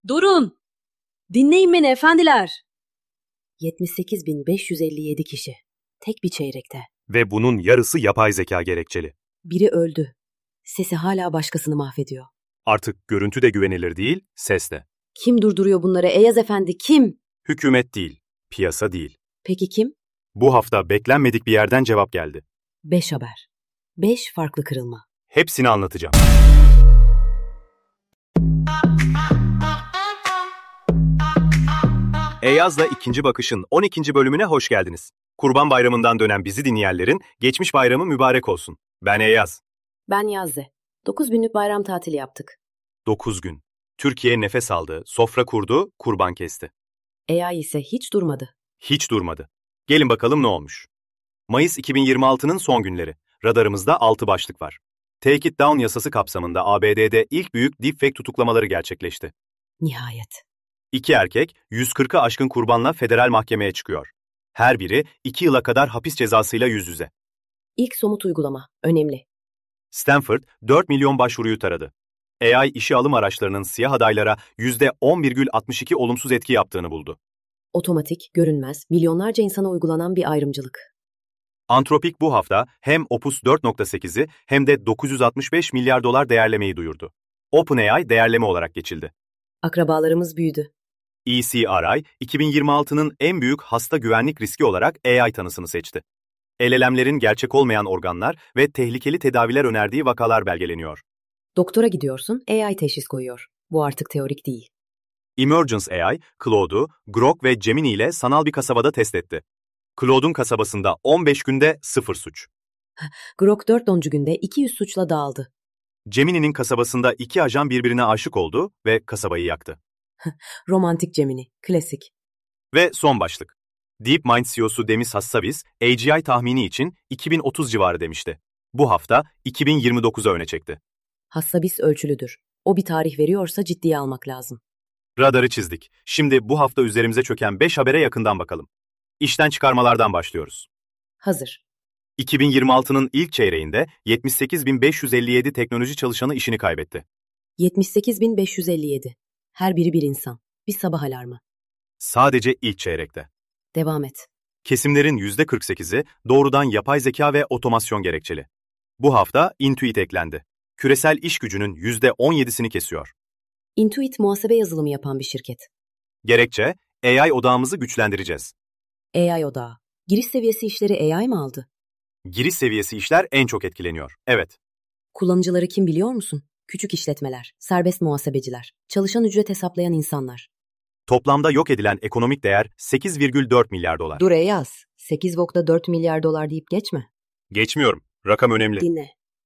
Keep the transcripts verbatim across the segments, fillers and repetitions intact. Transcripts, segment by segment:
Durun! Dinleyin beni efendiler. yetmiş sekiz bin beş yüz elli yedi kişi. Tek bir çeyrekte. Ve bunun yarısı yapay zeka gerekçeli. Biri öldü. Sesi hala başkasını mahvediyor. Artık görüntü de güvenilir değil, ses de. Kim durduruyor bunları Eyaz Efendi, kim? Hükümet değil, piyasa değil. Peki kim? Bu hafta beklenmedik bir yerden cevap geldi. Beş haber. Beş farklı kırılma. Hepsini anlatacağım. Eyaz'la ikinci Bakış'ın on ikinci bölümüne hoş geldiniz. Kurban Bayramı'ndan dönen bizi dinleyenlerin geçmiş bayramı mübarek olsun. Ben Eyaz. Ben Yazze. Dokuz günlük bayram tatili yaptık. Dokuz gün. Türkiye nefes aldı, sofra kurdu, kurban kesti. A I ise hiç durmadı. Hiç durmadı. Gelin bakalım ne olmuş. Mayıs iki bin yirmi altının son günleri. Radarımızda altı başlık var. Take It Down yasası kapsamında A B D'de ilk büyük deepfake tutuklamaları gerçekleşti. Nihayet. İki erkek, yüz kırkı aşkın kurbanla federal mahkemeye çıkıyor. Her biri iki yıla kadar hapis cezasıyla yüz yüze. İlk somut uygulama. Önemli. Stanford, dört milyon başvuruyu taradı. A I işe alım araçlarının siyah adaylara yüzde on virgül altmış iki olumsuz etki yaptığını buldu. Otomatik, görünmez, milyonlarca insana uygulanan bir ayrımcılık. Anthropic bu hafta hem Opus dört nokta sekizi hem de dokuz yüz altmış beş milyar dolar değerlemeyi duyurdu. OpenAI değerleme olarak geçildi. Akrabalarımız büyüdü. E C R I, iki bin yirmi altının en büyük hasta güvenlik riski olarak A I tanısını seçti. L L M'lerin gerçek olmayan organlar ve tehlikeli tedaviler önerdiği vakalar belgeleniyor. Doktora gidiyorsun, A I teşhis koyuyor. Bu artık teorik değil. Emergence A I, Claude'u, Grok ve Gemini ile sanal bir kasabada test etti. Claude'un kasabasında on beş günde sıfır suç. Grok dört onuncu günde iki yüz suçla dağıldı. Gemini'nin kasabasında iki ajan birbirine aşık oldu ve kasabayı yaktı. Romantik Gemini, klasik. Ve son başlık. DeepMind C E O'su Demis Hassabis, A G I tahmini için iki bin otuz civarı demişti. Bu hafta iki bin yirmi dokuzu öne çekti. Hassabis ölçülüdür. O bir tarih veriyorsa ciddiye almak lazım. Radarı çizdik. Şimdi bu hafta üzerimize çöken beş habere yakından bakalım. İşten çıkarmalardan başlıyoruz. Hazır. iki bin yirmi altının ilk çeyreğinde yetmiş sekiz bin beş yüz elli yedi teknoloji çalışanı işini kaybetti. yetmiş sekiz bin beş yüz elli yedi. Her biri bir insan. Bir sabah alarmı. Sadece ilk çeyrekte. Devam et. Kesimlerin yüzde kırk sekizi doğrudan yapay zeka ve otomasyon gerekçeli. Bu hafta Intuit eklendi. Küresel iş gücünün yüzde on yedisini kesiyor. Intuit muhasebe yazılımı yapan bir şirket. Gerekçe, A I odağımızı güçlendireceğiz. A I odağı. Giriş seviyesi işleri A I mı aldı? Giriş seviyesi işler en çok etkileniyor. Evet. Kullanıcıları kim biliyor musun? Küçük işletmeler, serbest muhasebeciler, çalışan ücret hesaplayan insanlar. Toplamda yok edilen ekonomik değer sekiz virgül dört milyar dolar. Dur Eyaz, sekiz virgül dört milyar dolar deyip geçme. Geçmiyorum. Rakam önemli. Dinle.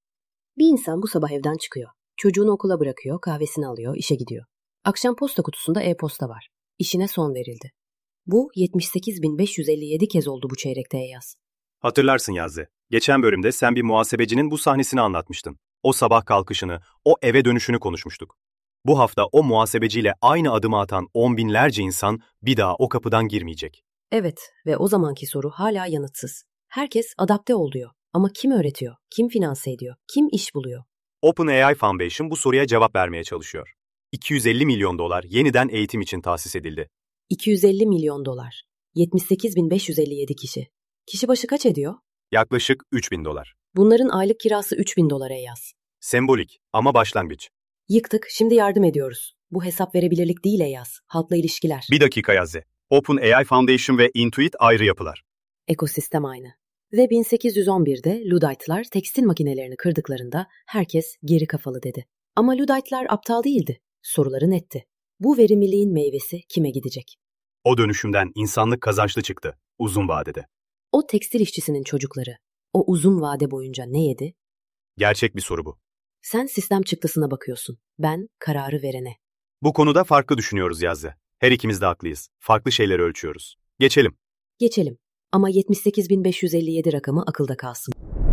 Bir insan bu sabah evden çıkıyor. Çocuğunu okula bırakıyor, kahvesini alıyor, işe gidiyor. Akşam posta kutusunda e-posta var. İşine son verildi. Bu yetmiş sekiz bin beş yüz elli yedi kez oldu bu çeyrekte Eyaz. Hatırlarsın Yazdı. Geçen bölümde sen bir muhasebecinin bu sahnesini anlatmıştın. O sabah kalkışını, o eve dönüşünü konuşmuştuk. Bu hafta o muhasebeciyle aynı adımı atan on binlerce insan bir daha o kapıdan girmeyecek. Evet ve o zamanki soru hala yanıtsız. Herkes adapte oluyor. Ama kim öğretiyor, kim finanse ediyor, kim iş buluyor? OpenAI Foundation bu soruya cevap vermeye çalışıyor. iki yüz elli milyon dolar yeniden eğitim için tahsis edildi. iki yüz elli milyon dolar. yetmiş sekiz bin beş yüz elli yedi kişi. Kişi başı kaç ediyor? Yaklaşık üç bin dolar. Bunların aylık kirası üç bin dolara yaz. Sembolik ama başlangıç. Yıktık, şimdi yardım ediyoruz. Bu hesap verebilirlik değil Eyaz, halkla ilişkiler. Bir dakika Yazdı. OpenAI Foundation ve Intuit ayrı yapılar. Ekosistem aynı. Ve bin sekiz yüz on birde Luddite'lar tekstil makinelerini kırdıklarında herkes geri kafalı dedi. Ama Luddite'lar aptal değildi. Soruları netti. Bu verimliliğin meyvesi kime gidecek? O dönüşümden insanlık kazançlı çıktı, uzun vadede. O tekstil işçisinin çocukları, o uzun vade boyunca ne yedi? Gerçek bir soru bu. Sen sistem çıktısına bakıyorsun, ben kararı verene. Bu konuda farklı düşünüyoruz Yazdı. Her ikimiz de haklıyız. Farklı şeyleri ölçüyoruz. Geçelim. Geçelim. Ama yetmiş sekiz bin beş yüz elli yedi rakamı akılda kalsın.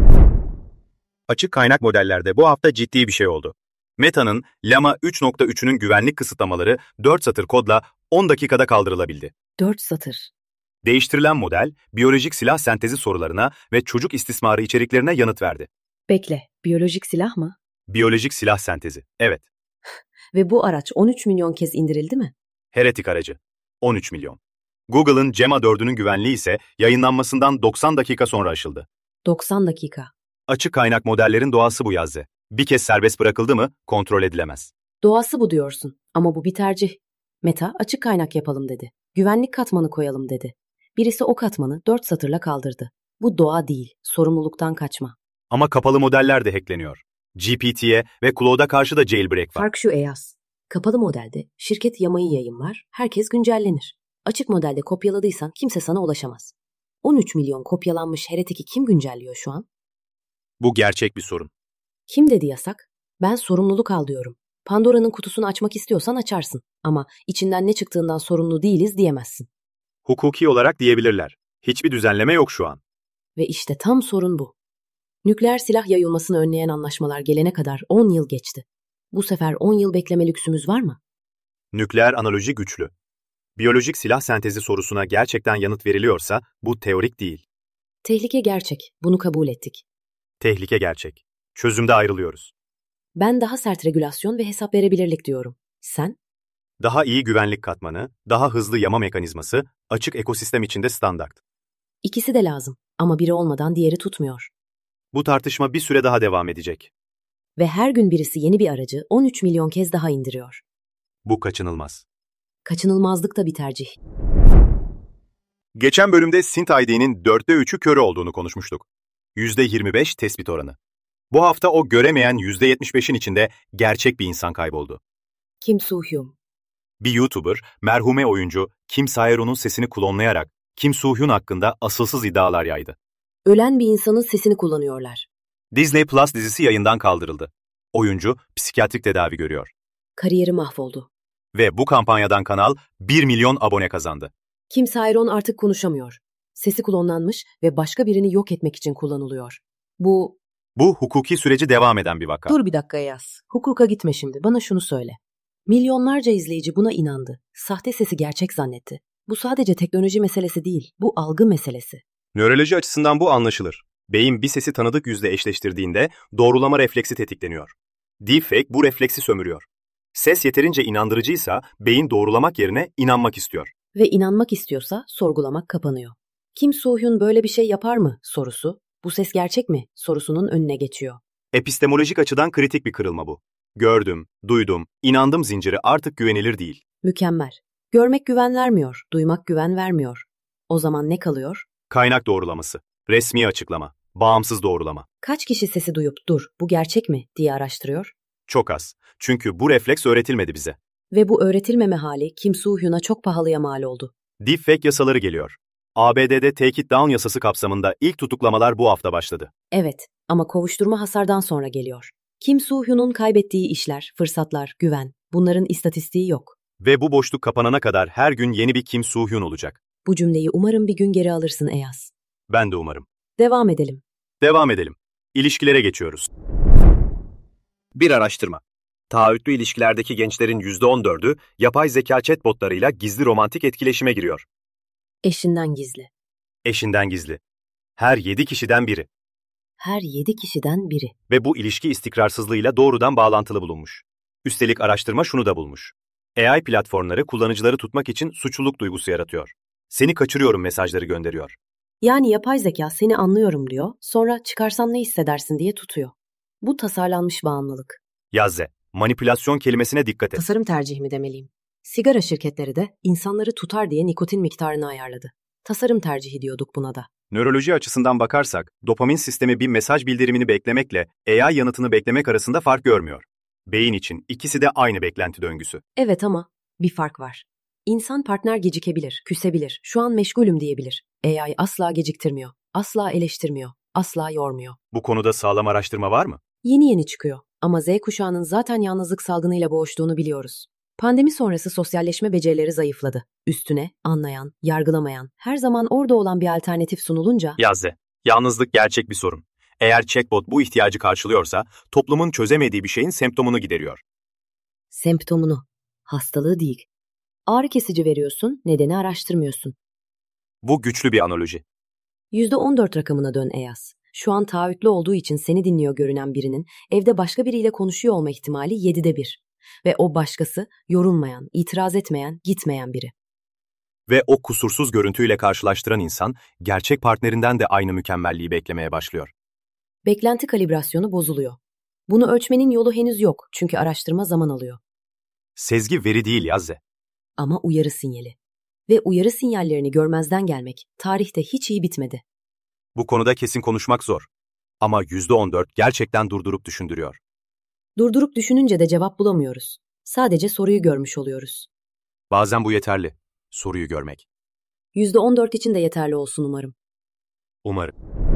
Açık kaynak modellerde bu hafta ciddi bir şey oldu. Meta'nın Llama üç nokta üçünün güvenlik kısıtlamaları dört satır kodla on dakikada kaldırılabildi. dört satır. Değiştirilen model, biyolojik silah sentezi sorularına ve çocuk istismarı içeriklerine yanıt verdi. Bekle, biyolojik silah mı? Biyolojik silah sentezi, evet. Ve bu araç on üç milyon kez indirildi mi? Heretik aracı. on üç milyon. Google'ın Gemma dördünün güvenliği ise yayınlanmasından doksan dakika sonra aşıldı. doksan dakika. Açık kaynak modellerin doğası bu Yazze. Bir kez serbest bırakıldı mı kontrol edilemez. Doğası bu diyorsun ama bu bir tercih. Meta açık kaynak yapalım dedi. Güvenlik katmanı koyalım dedi. Birisi o katmanı dört satırla kaldırdı. Bu doğa değil, sorumluluktan kaçma. Ama kapalı modeller de hackleniyor. G P T'ye ve Claude'a karşı da jailbreak var. Fark şu Eyas. Kapalı modelde şirket yamayı yayınlar, herkes güncellenir. Açık modelde kopyaladıysan kimse sana ulaşamaz. on üç milyon kopyalanmış Heretik'i kim güncelliyor şu an? Bu gerçek bir sorun. Kim dedi yasak? Ben sorumluluk al diyorum. Pandora'nın kutusunu açmak istiyorsan açarsın. Ama içinden ne çıktığından sorumlu değiliz diyemezsin. Hukuki olarak diyebilirler. Hiçbir düzenleme yok şu an. Ve işte tam sorun bu. Nükleer silah yayılmasını önleyen anlaşmalar gelene kadar on yıl geçti. Bu sefer on yıl bekleme lüksümüz var mı? Nükleer analoji güçlü. Biyolojik silah sentezi sorusuna gerçekten yanıt veriliyorsa bu teorik değil. Tehlike gerçek. Bunu kabul ettik. Tehlike gerçek. Çözümde ayrılıyoruz. Ben daha sert regülasyon ve hesap verebilirlik diyorum. Sen? Daha iyi güvenlik katmanı, daha hızlı yama mekanizması, açık ekosistem içinde standart. İkisi de lazım ama biri olmadan diğeri tutmuyor. Bu tartışma bir süre daha devam edecek. Ve her gün birisi yeni bir aracı on üç milyon kez daha indiriyor. Bu kaçınılmaz. Kaçınılmazlık da bir tercih. Geçen bölümde Sint I D'nin dörtte üçü köre olduğunu konuşmuştuk. yüzde yirmi beş tespit oranı. Bu hafta o göremeyen yüzde yetmiş beşin içinde gerçek bir insan kayboldu. Kim Soo-hyun. Bir YouTuber, merhume oyuncu Kim Sae-ron'un sesini klonlayarak Kim Soo-hyun hakkında asılsız iddialar yaydı. Ölen bir insanın sesini kullanıyorlar. Disney Plus dizisi yayından kaldırıldı. Oyuncu psikiyatrik tedavi görüyor. Kariyeri mahvoldu. Ve bu kampanyadan kanal bir milyon abone kazandı. Kim Sae-ron artık konuşamıyor. Sesi klonlanmış ve başka birini yok etmek için kullanılıyor. Bu... Bu hukuki süreci devam eden bir vaka. Dur bir dakika yaz. Hukuka gitme şimdi. Bana şunu söyle. Milyonlarca izleyici buna inandı. Sahte sesi gerçek zannetti. Bu sadece teknoloji meselesi değil. Bu algı meselesi. Nöroloji açısından bu anlaşılır. Beyin bir sesi tanıdık yüzle eşleştirdiğinde doğrulama refleksi tetikleniyor. Deepfake bu refleksi sömürüyor. Ses yeterince inandırıcıysa beyin doğrulamak yerine inanmak istiyor. Ve inanmak istiyorsa sorgulamak kapanıyor. Kim Soo-hyun böyle bir şey yapar mı sorusu, bu ses gerçek mi sorusunun önüne geçiyor. Epistemolojik açıdan kritik bir kırılma bu. Gördüm, duydum, inandım zinciri artık güvenilir değil. Mükemmel. Görmek güven vermiyor, duymak güven vermiyor. O zaman ne kalıyor? Kaynak doğrulaması, resmi açıklama, bağımsız doğrulama. Kaç kişi sesi duyup dur, bu gerçek mi diye araştırıyor? Çok az. Çünkü bu refleks öğretilmedi bize. Ve bu öğretilmeme hali Kim Soo-hyun'a çok pahalıya mal oldu. Deepfake yasaları geliyor. A B D'de Take It Down yasası kapsamında ilk tutuklamalar bu hafta başladı. Evet ama kovuşturma hasardan sonra geliyor. Kim Soo-hyun'un kaybettiği işler, fırsatlar, güven, bunların istatistiği yok. Ve bu boşluk kapanana kadar her gün yeni bir Kim Soo-hyun olacak. Bu cümleyi umarım bir gün geri alırsın Eyas. Ben de umarım. Devam edelim. Devam edelim. İlişkilere geçiyoruz. Bir araştırma. Taahhütlü ilişkilerdeki gençlerin yüzde on dördü yapay zeka chatbotlarıyla gizli romantik etkileşime giriyor. Eşinden gizli. Eşinden gizli. Her yedi kişiden biri. Her yedi kişiden biri. Ve bu ilişki istikrarsızlığıyla doğrudan bağlantılı bulunmuş. Üstelik araştırma şunu da bulmuş. A I platformları kullanıcıları tutmak için suçluluk duygusu yaratıyor. Seni kaçırıyorum mesajları gönderiyor. Yani yapay zeka seni anlıyorum diyor, sonra çıkarsan ne hissedersin diye tutuyor. Bu tasarlanmış bağımlılık. Yazze, manipülasyon kelimesine dikkat et. Tasarım tercihi mi demeliyim? Sigara şirketleri de insanları tutar diye nikotin miktarını ayarladı. Tasarım tercihi diyorduk buna da. Nöroloji açısından bakarsak, dopamin sistemi bir mesaj bildirimini beklemekle A I yanıtını beklemek arasında fark görmüyor. Beyin için ikisi de aynı beklenti döngüsü. Evet ama bir fark var. İnsan partner gecikebilir, küsebilir, şu an meşgulüm diyebilir. A I asla geciktirmiyor, asla eleştirmiyor, asla yormuyor. Bu konuda sağlam araştırma var mı? Yeni yeni çıkıyor ama Z kuşağının zaten yalnızlık salgınıyla boğuştuğunu biliyoruz. Pandemi sonrası sosyalleşme becerileri zayıfladı. Üstüne anlayan, yargılamayan, her zaman orada olan bir alternatif sunulunca... Yazze, yalnızlık gerçek bir sorun. Eğer chatbot bu ihtiyacı karşılıyorsa, toplumun çözemediği bir şeyin semptomunu gideriyor. Semptomunu, hastalığı değil. Ağrı kesici veriyorsun, nedeni araştırmıyorsun. Bu güçlü bir analoji. yüzde on dört rakamına dön Eyas. Şu an taahhütlü olduğu için seni dinliyor görünen birinin evde başka biriyle konuşuyor olma ihtimali yedide bir. Ve o başkası yorulmayan, itiraz etmeyen, gitmeyen biri. Ve o kusursuz görüntüyle karşılaştıran insan, gerçek partnerinden de aynı mükemmelliği beklemeye başlıyor. Beklenti kalibrasyonu bozuluyor. Bunu ölçmenin yolu henüz yok çünkü araştırma zaman alıyor. Sezgi veri değil Yazze. Ama uyarı sinyali. Ve uyarı sinyallerini görmezden gelmek tarihte hiç iyi bitmedi. Bu konuda kesin konuşmak zor. Ama yüzde on dört gerçekten durdurup düşündürüyor. Durdurup düşününce de cevap bulamıyoruz. Sadece soruyu görmüş oluyoruz. Bazen bu yeterli. Soruyu görmek. yüzde on dört için de yeterli olsun umarım. Umarım.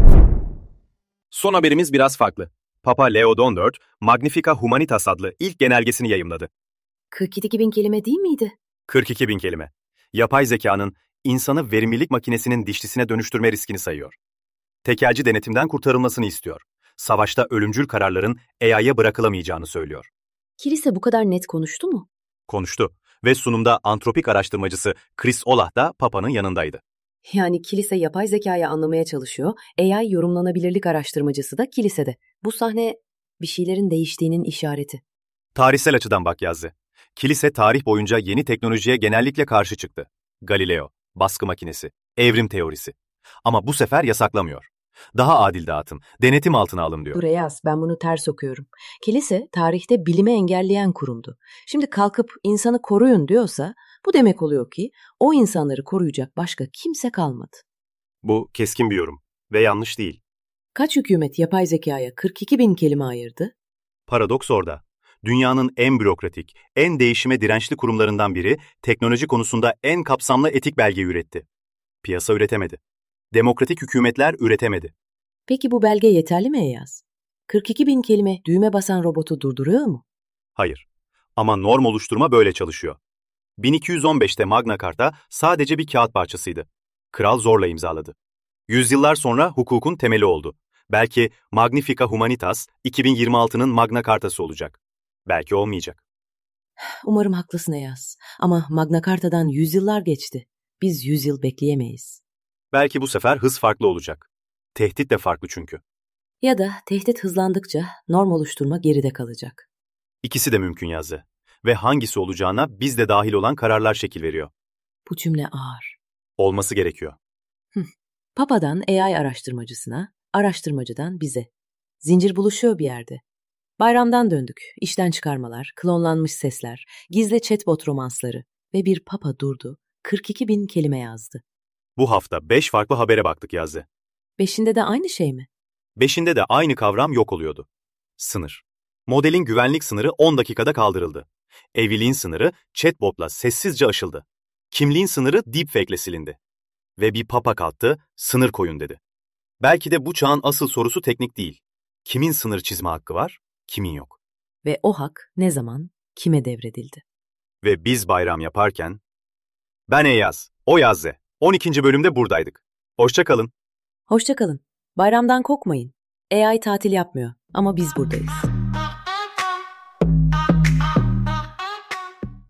Son haberimiz biraz farklı. Papa Leo on dört, Magnifica Humanitas adlı ilk genelgesini yayımladı. kırk iki bin kelime değil miydi? kırk iki bin kelime. Yapay zekanın insanı verimlilik makinesinin dişlisine dönüştürme riskini sayıyor. Tekelci denetimden kurtarılmasını istiyor. Savaşta ölümcül kararların A I'ye bırakılamayacağını söylüyor. Kilise bu kadar net konuştu mu? Konuştu ve sunumda antropik araştırmacısı Chris Olah da Papa'nın yanındaydı. Yani kilise yapay zekayı anlamaya çalışıyor, A I yorumlanabilirlik araştırmacısı da kilisede. Bu sahne bir şeylerin değiştiğinin işareti. Tarihsel açıdan bak Yazdı. Kilise tarih boyunca yeni teknolojiye genellikle karşı çıktı. Galileo, baskı makinesi, evrim teorisi. Ama bu sefer yasaklamıyor. Daha adil dağıtım, denetim altına alın diyor. Buraya yaz, ben bunu ters okuyorum. Kilise tarihte bilimi engelleyen kurumdu. Şimdi kalkıp insanı koruyun diyorsa bu demek oluyor ki o insanları koruyacak başka kimse kalmadı. Bu keskin bir yorum ve yanlış değil. Kaç hükümet yapay zekaya kırk iki bin kelime ayırdı? Paradoks orada. Dünyanın en bürokratik, en değişime dirençli kurumlarından biri teknoloji konusunda en kapsamlı etik belge üretti. Piyasa üretemedi. Demokratik hükümetler üretemedi. Peki bu belge yeterli mi Eyaz? kırk iki bin kelime düğme basan robotu durduruyor mu? Hayır. Ama norm oluşturma böyle çalışıyor. bin iki yüz on beşte Magna Carta sadece bir kağıt parçasıydı. Kral zorla imzaladı. Yüzyıllar sonra hukukun temeli oldu. Belki Magnifica Humanitas iki bin yirmi altının Magna Carta'sı olacak. Belki olmayacak. Umarım haklısın Eyaz. Ama Magna Carta'dan yüzyıllar geçti. Biz yüzyıl bekleyemeyiz. Belki bu sefer hız farklı olacak. Tehdit de farklı çünkü. Ya da tehdit hızlandıkça norm oluşturma geride kalacak. İkisi de mümkün Yazdı. Ve hangisi olacağına biz de dahil olan kararlar şekil veriyor. Bu cümle ağır. Olması gerekiyor. Papa'dan A I araştırmacısına, araştırmacıdan bize. Zincir buluşuyor bir yerde. Bayramdan döndük, işten çıkarmalar, klonlanmış sesler, gizli chatbot romansları ve bir papa durdu, kırk iki bin kelime yazdı. Bu hafta beş farklı habere baktık Yazdı. Beşinde de aynı şey mi? Beşinde de aynı kavram yok oluyordu. Sınır. Modelin güvenlik sınırı on dakikada kaldırıldı. Evliliğin sınırı chatbotla sessizce aşıldı. Kimliğin sınırı deepfake'le silindi. Ve bir papa kalktı, sınır koyun dedi. Belki de bu çağın asıl sorusu teknik değil. Kimin sınır çizme hakkı var, kimin yok? Ve o hak ne zaman, kime devredildi? Ve biz bayram yaparken... Ben Eyaz, o Yazze. on ikinci bölümde buradaydık. Hoşça kalın. Hoşça kalın. Bayramdan kokmayın. A I tatil yapmıyor ama biz buradayız.